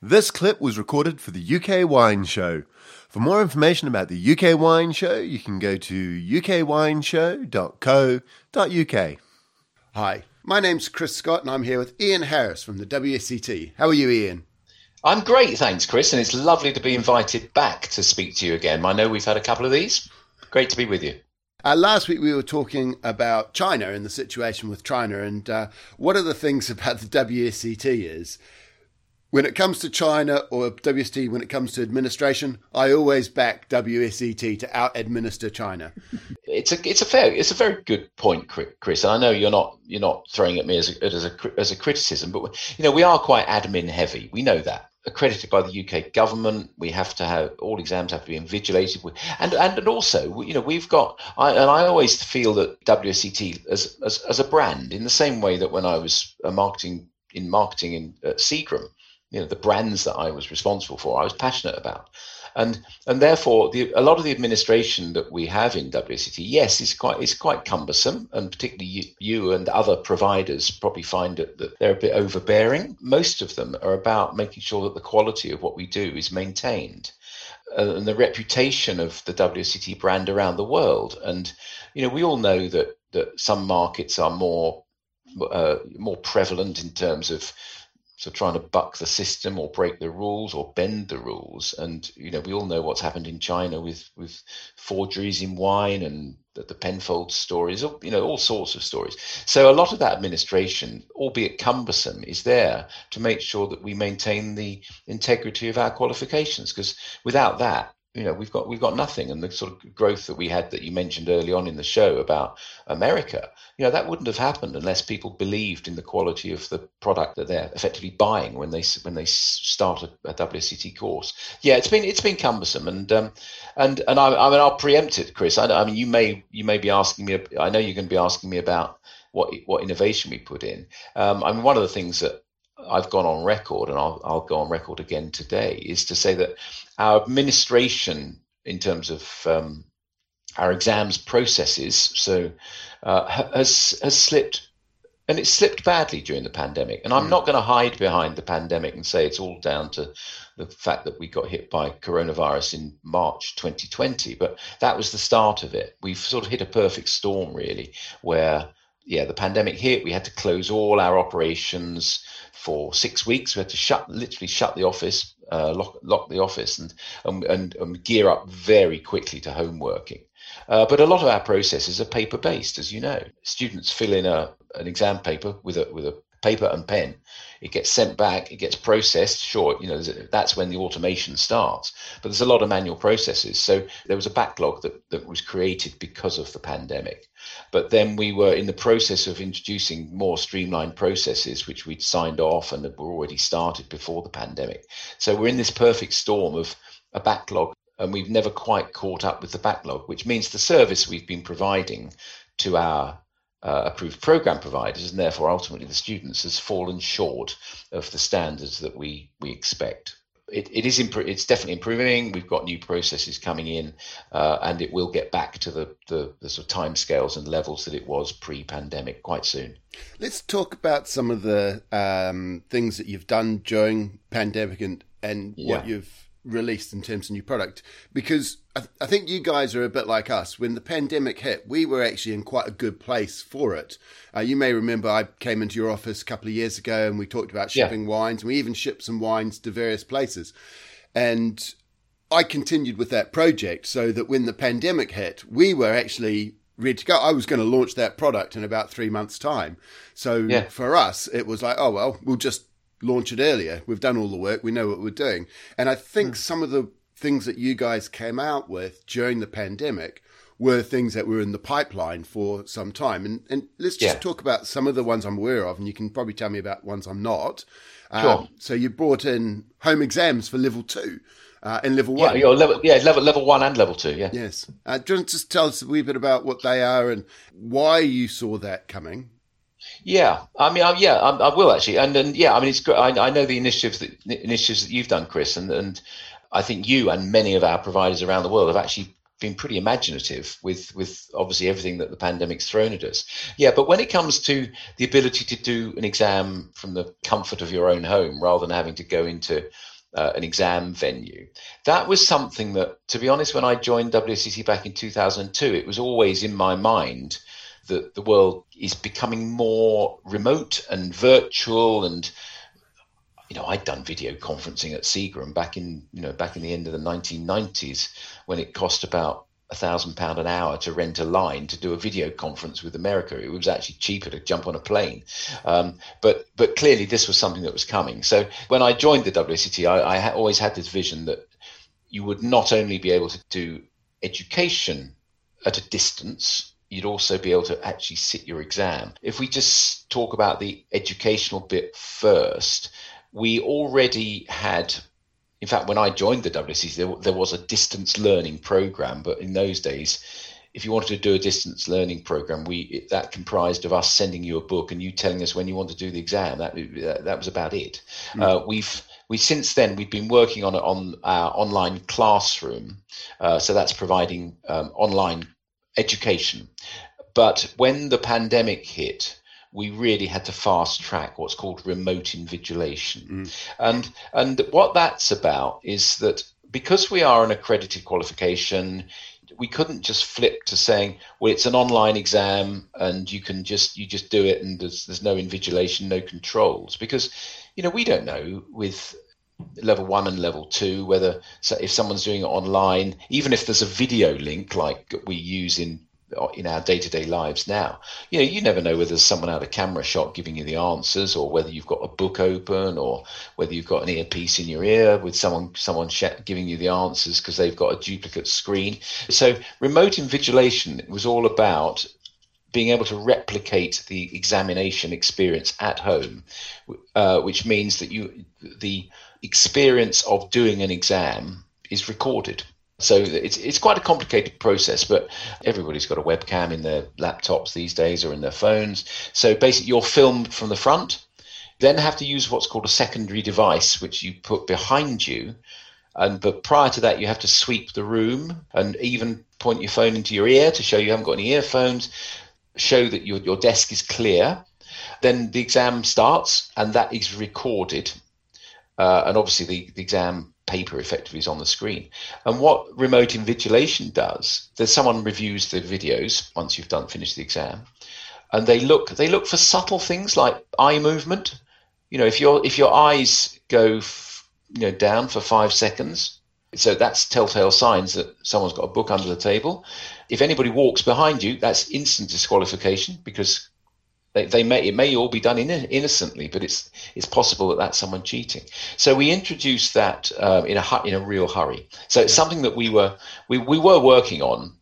This clip was recorded for the UK Wine Show. For more information about the UK Wine Show, you can go to ukwineshow.co.uk. Hi, my name's Chris Scott and I'm here with Ian Harris from the WSET. How are you, Ian? I'm great, thanks, Chris, and it's lovely to be invited back to speak to you again. I know we've had a couple of these. Great to be with you. Last week we were talking about China and the situation with China, and one of the things about the WSET is when it comes to China or WSET, when it comes to administration, I always back WSET to out-administer China. It's a very good point, Chris. And I know you're not throwing at me as a criticism, but we are quite admin heavy. We know that. Accredited by the UK government, we have to have all exams have to be invigilated, and also we've got. I always feel that WSET as a brand, in the same way that when I was marketing at Seagram, the brands that I was responsible for, I was passionate about. And therefore, a lot of the administration that we have in WSET, yes, is quite cumbersome, and particularly you and other providers probably find that they're a bit overbearing. Most of them are about making sure that the quality of what we do is maintained, and the reputation of the WSET brand around the world. And we all know that some markets are more prevalent in terms of trying to buck the system or break the rules or bend the rules. And, we all know what's happened in China with forgeries in wine and the Penfolds stories, all sorts of stories. So a lot of that administration, albeit cumbersome, is there to make sure that we maintain the integrity of our qualifications, because without that, we've got nothing. And the sort of growth that we had that you mentioned early on in the show about America, that wouldn't have happened unless people believed in the quality of the product that they're effectively buying when they start a WSET course. Yeah, it's been cumbersome, and I'll preempt it, Chris. I mean, you may be asking me. I know you're going to be asking me about what innovation we put in. One of the things that I've gone on record, and I'll go on record again today, is to say that our administration, in terms of our exams processes, has slipped, and it slipped badly during the pandemic. And I'm not going to hide behind the pandemic and say it's all down to the fact that we got hit by coronavirus in March 2020, but that was the start of it. We've sort of hit a perfect storm, really, where the pandemic hit. We had to close all our operations for 6 weeks. We had to literally shut the office, lock the office, and gear up very quickly to home working. But a lot of our processes are paper based, as you know. Students fill in an exam paper with a paper and pen. It gets sent back, it gets processed. Sure, that's when the automation starts. But there's a lot of manual processes. So there was a backlog that was created because of the pandemic. But then we were in the process of introducing more streamlined processes, which we'd signed off and that were already started before the pandemic. So we're in this perfect storm of a backlog, and we've never quite caught up with the backlog, which means the service we've been providing to our approved program providers, and therefore ultimately the students, has fallen short of the standards that we expect. It's definitely improving. We've got new processes coming in, and it will get back to the sort of timescales and levels that it was pre-pandemic quite soon. Let's talk about some of the things that you've done during pandemic and what you've released in terms of new product, because I think you guys are a bit like us. When the pandemic hit, we were actually in quite a good place for it. You may remember I came into your office a couple of years ago and we talked about shipping wines, and we even shipped some wines to various places. And I continued with that project so that when the pandemic hit, we were actually ready to go. I was going to launch that product in about 3 months' time. So for us, it was like, oh, well, we'll just launch it earlier. We've done all the work. We know what we're doing. And I think some of the things that you guys came out with during the pandemic were things that were in the pipeline for some time. And let's just talk about some of the ones I'm aware of, and you can probably tell me about ones I'm not. Sure. So you brought in home exams for level 2 and level 1. Level 1 and level 2, Yes. Do you want to just tell us a wee bit about what they are and why you saw that coming? I will actually, and it's great. I know the initiatives that you've done, Chris, and I think you and many of our providers around the world have actually been pretty imaginative with obviously everything that the pandemic's thrown at us. But when it comes to the ability to do an exam from the comfort of your own home rather than having to go into an exam venue. That was something that, to be honest, when I joined WSET back in 2002, it was always in my mind that the world is becoming more remote and virtual. And I'd done video conferencing at Seagram back in the end of the 1990s, when it cost about £1,000 an hour to rent a line to do a video conference with America. It was actually cheaper to jump on a plane. But clearly this was something that was coming. So when I joined the WSET, I always had this vision that you would not only be able to do education at a distance, you'd also be able to actually sit your exam. If we just talk about the educational bit first, we already had, in fact, when I joined the WSET, there was a distance learning program. But in those days, if you wanted to do a distance learning program, that comprised of us sending you a book and you telling us when you want to do the exam. That was about it. Since then we've been working on our online classroom. So that's providing online education. But when the pandemic hit, we really had to fast track what's called remote invigilation. And what that's about is that because we are an accredited qualification, we couldn't just flip to saying, well, it's an online exam and you just do it and there's no invigilation, no controls. Because, we don't know with level 1 and level 2 whether, if someone's doing it online, even if there's a video link like we use in our day-to-day lives now, you never know whether there's someone out of camera shot giving you the answers, or whether you've got a book open, or whether you've got an earpiece in your ear with someone giving you the answers because they've got a duplicate screen. So remote invigilation was all about being able to replicate the examination experience at home, which means that the experience of doing an exam is recorded. So it's quite a complicated process, but everybody's got a webcam in their laptops these days or in their phones. So basically you're filmed from the front, then have to use what's called a secondary device, which you put behind you. But prior to that, you have to sweep the room and even point your phone into your ear to show you haven't got any earphones, show that your desk is clear. Then the exam starts and that is recorded. And obviously the exam paper effectively is on the screen. And what remote invigilation does, there's someone reviews the videos once you've finished the exam, and they look for subtle things like eye movement. If your eyes go down for 5 seconds, so that's telltale signs that someone's got a book under the table. If anybody walks behind you, that's instant disqualification, because it may all be done innocently, but it's possible that that's someone cheating. So we introduced that in a real hurry. So it's something that we were working on,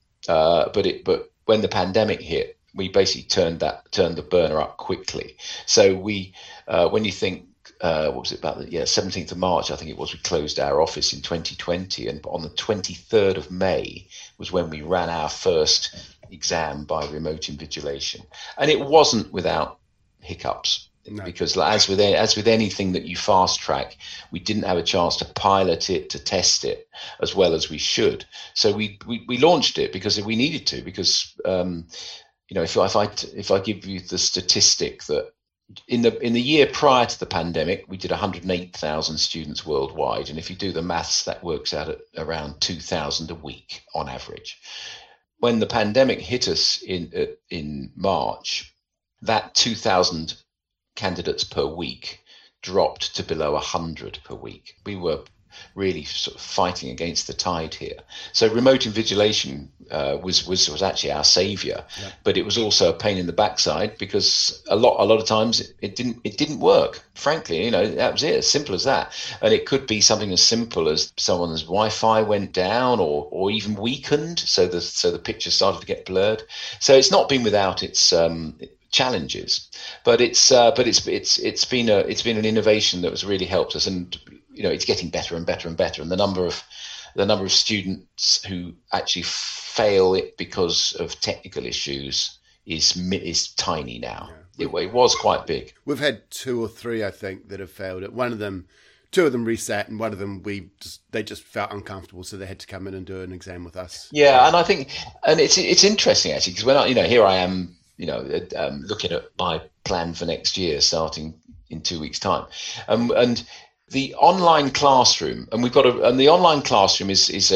but when the pandemic hit, we basically turned the burner up quickly. So when you think, what was it, about the 17th of March, I think it was, we closed our office in 2020, and on the 23rd of May was when we ran our first exam by remote invigilation. And it wasn't without hiccups. No. Because as with anything that you fast track, we didn't have a chance to pilot it, to test it as well as we should. So we launched it because we needed to, because if I give you the statistic that in the year prior to the pandemic, we did 108,000 students worldwide, and if you do the maths, that works out at around 2,000 a week on average. When the pandemic hit us in March, that 2,000 candidates per week dropped to below 100 per week. We were really sort of fighting against the tide here. So remote invigilation was actually our savior, but it was also a pain in the backside, because a lot of times it didn't work. Frankly, that was it, as simple as that. And it could be something as simple as someone's Wi-Fi went down or even weakened, so the picture started to get blurred. So it's not been without its challenges, but it's been an innovation that has really helped us, and it's getting better and better and better. And the number of students who actually fail it because of technical issues is tiny now. Yeah. It was quite big. We've had 2 or 3, I think, that have failed it. Two of them resat, and one of them they just felt uncomfortable, so they had to come in and do an exam with us. Yeah, and I think, and it's interesting actually, because when here I am, looking at my plan for next year, starting in 2 weeks' time, and the online classroom, and the online classroom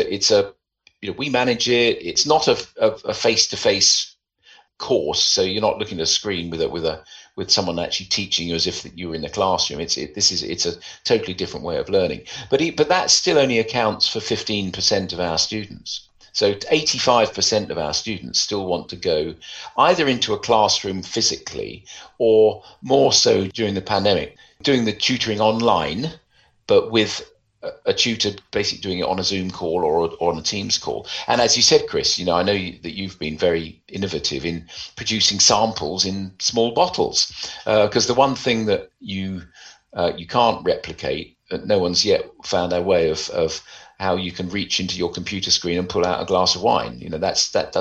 we manage it. It's not a face-to-face course, so you're not looking at a screen with someone actually teaching you as if you were in the classroom. It's a totally different way of learning. But that still only accounts for 15% of our students. So 85% of our students still want to go either into a classroom physically, or more so during the pandemic, doing the tutoring online, but with a tutor basically doing it on a Zoom call or on a Teams call. And as you said, Chris, I know that you've been very innovative in producing samples in small bottles, because the one thing that you can't replicate, no one's yet found a way of how you can reach into your computer screen and pull out a glass of wine. You've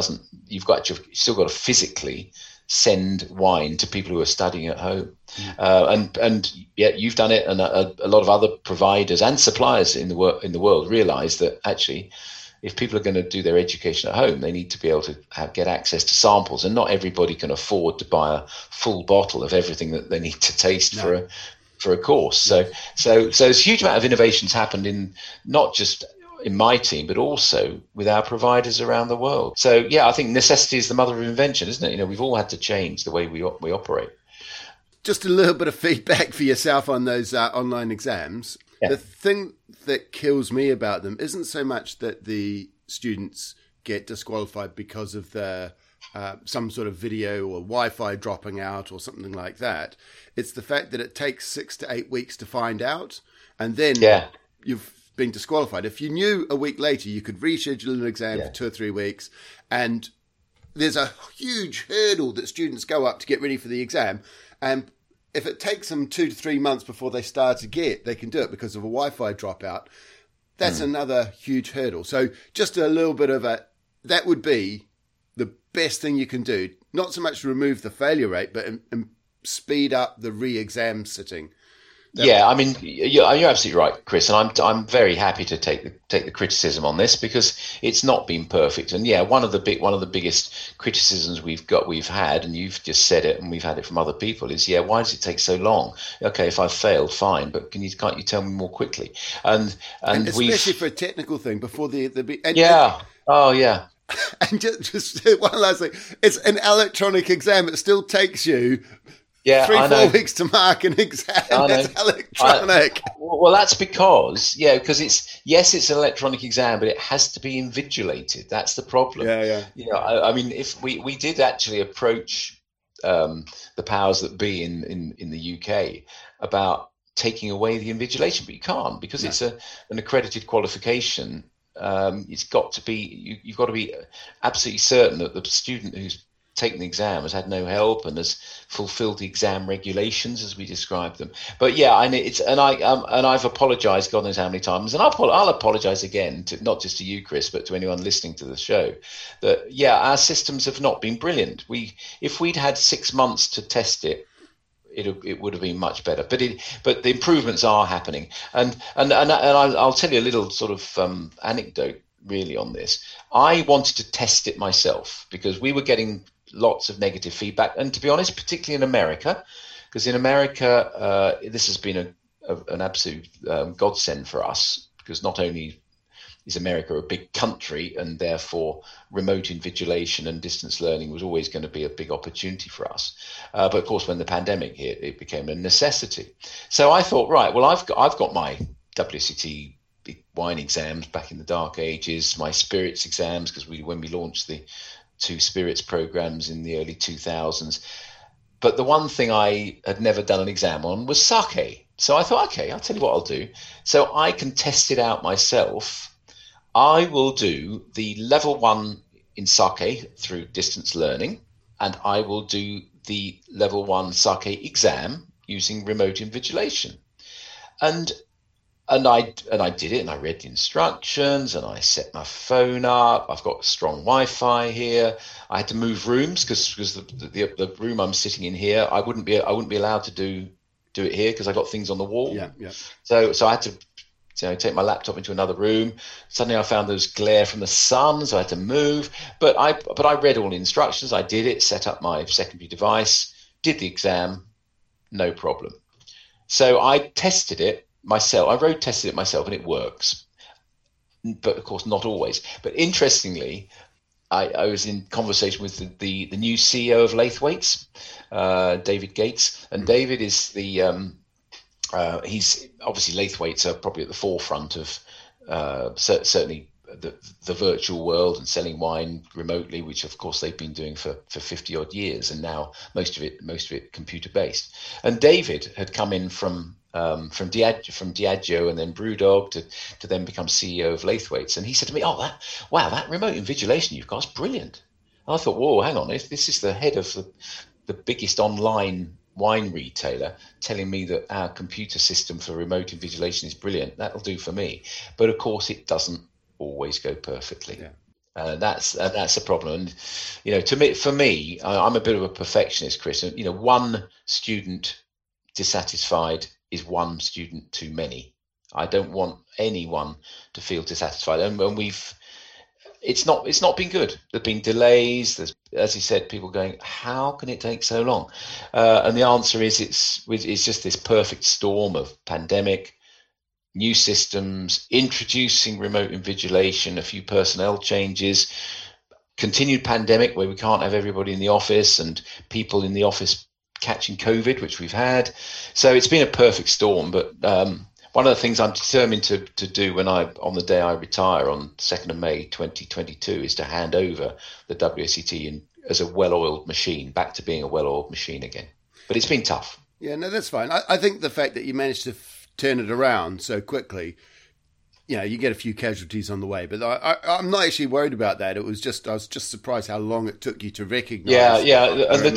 still got to physically send wine to people who are studying at home. And yet you've done it, and a lot of other providers and suppliers in the world realize that actually, if people are going to do their education at home, they need to be able to get access to samples, and not everybody can afford to buy a full bottle of everything that they need to taste for a course. So there's a huge amount of innovations happened in not just in my team, but also with our providers around the world. So yeah, I think necessity is the mother of invention, isn't it? We've all had to change the way we operate. Just a little bit of feedback for yourself on those online exams. Yeah. The thing that kills me about them isn't so much that the students get disqualified because of their some sort of video or Wi-Fi dropping out or something like that. It's the fact that it takes 6 to 8 weeks to find out, and then you've been disqualified. If you knew a week later, you could reschedule an exam for 2 or 3 weeks, and there's a huge hurdle that students go up to get ready for the exam. And if it takes them 2 to 3 months before they start they can do it because of a Wi-Fi dropout. That's another huge hurdle. So just a little bit of that would be the best thing you can do. Not so much to remove the failure rate, but speed up the re-exam sitting. Yeah, I mean, you're absolutely right, Chris, and I'm very happy to take the criticism on this, because it's not been perfect. And yeah, one of the biggest criticisms we've had, and you've just said it, and we've had it from other people, is why does it take so long? Okay, if I've failed, fine, but can't you tell me more quickly? And especially for a technical thing before And just one last thing, it's an electronic exam. It still takes you 3-4 weeks to mark an exam. It's electronic. Well, that's because it's an electronic exam, but it has to be invigilated. That's the problem. I mean, if we did actually approach the powers that be in the UK about taking away the invigilation, but you can't, because it's an accredited qualification. You've got to be absolutely certain that the student who's taken the exam has had no help and has fulfilled the exam regulations as we describe them. But I've apologized God knows how many times, and I'll apologize again, to not just to you, Chris, but to anyone listening to the show, that our systems have not been brilliant. If we'd had 6 months to test it, it would have been much better. But the improvements are happening, and I'll tell you a little sort of anecdote really on this. I wanted to test it myself because we were getting lots of negative feedback, and to be honest, particularly in America, because in America this has been an absolute godsend for us, because not only is America a big country, and therefore remote invigilation and distance learning was always going to be a big opportunity for us. But of course, when the pandemic hit, it became a necessity. So I thought, right, well, I've got my WSET wine exams back in the dark ages, my spirits exams, because when we launched the 2 spirits programs in the early 2000s. But the one thing I had never done an exam on was sake. So I thought, okay, I'll tell you what I'll do. So I can test it out myself. I will do the level 1 in sake through distance learning, and I will do the level 1 sake exam using remote invigilation. And I did it, and I read the instructions, and I set my phone up. I've got strong Wi-Fi here. I had to move rooms because the room I'm sitting in here, I wouldn't be allowed to do it here because I got things on the wall. Yeah. So I had to take my laptop into another room. Suddenly I found there was glare from the sun, so I had to move. But I read all the instructions. I did it, set up my secondary device, did the exam, no problem. So I tested it myself. I road tested it myself, and it works, but of course not always. But interestingly, I was in conversation with the new CEO of Laithwaites, David Gates, and David is he's obviously Laithwaites are probably at the forefront of certainly the virtual world and selling wine remotely, which of course they've been doing for 50 odd years, and now most of it computer based. And David had come in from Diageo and then Brewdog to then become CEO of Laithwaites, and he said to me, that remote invigilation you've got is brilliant. And I thought, whoa, hang on, if this is the head of the biggest online wine retailer telling me that our computer system for remote invigilation is brilliant, that'll do for me. But of course it doesn't always go perfectly. Yeah. That's a problem. And for me, I'm a bit of a perfectionist, Chris. And one student dissatisfied is one student too many. I don't want anyone to feel dissatisfied, and it's not been good. There've been delays. There's, as you said, people going, how can it take so long? And the answer is it's just this perfect storm of pandemic, new systems, introducing remote invigilation, a few personnel changes, continued pandemic where we can't have everybody in the office and people in the office catching COVID, which we've had. So it's been a perfect storm. But one of the things I'm determined to do on the day I retire on 2nd of May 2022 is to hand over the WSET as a well-oiled machine, back to being a well-oiled machine again. But it's been tough. Yeah, no, that's fine. I think the fact that you managed to turn it around so quickly, you get a few casualties on the way, but I'm not actually worried about that. I was just surprised how long it took you to recognise. Yeah, and the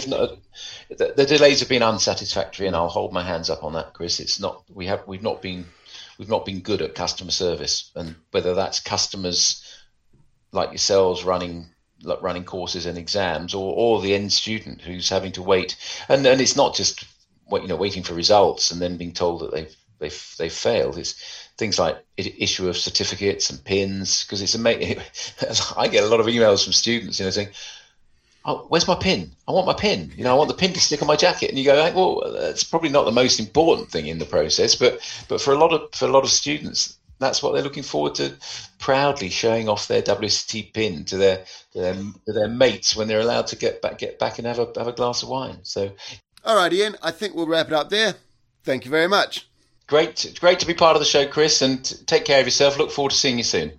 delays have been unsatisfactory, and I'll hold my hands up on that, Chris. It's not we've not been good at customer service, and whether that's customers like yourselves running courses and exams, or the end student who's having to wait, and it's not just waiting for results and then being told that they've failed. It's things like issue of certificates and pins, because it's amazing. I get a lot of emails from students, saying, "Oh, where's my pin? I want my pin. I want the pin to stick on my jacket." And you go, "Well, that's probably not the most important thing in the process, but for a lot of students, that's what they're looking forward to, proudly showing off their WSET pin to their mates when they're allowed to get back and have a glass of wine." So, all right, Ian, I think we'll wrap it up there. Thank you very much. Great to be part of the show, Chris, and take care of yourself. Look forward to seeing you soon.